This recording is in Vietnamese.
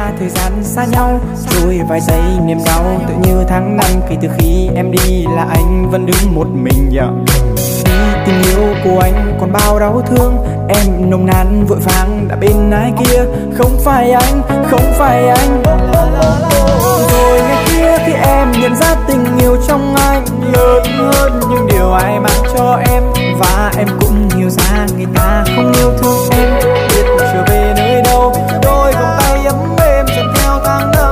thời gian xa nhau, rồi vài giây niềm đau tự như tháng năm kể từ khi em đi là anh vẫn đứng một mình. Vì tình yêu của anh còn bao đau thương, em nồng nàn vội vàng đã bên ai kia. Không phải anh, không phải anh. Rồi ngày kia khi em nhận ra tình yêu trong anh lớn hơn những điều ai mang cho em, và em cũng hiểu ra người ta không yêu thương em. Biết trở về nơi đâu, đôi vòng tay ấm êm dần theo tháng năm.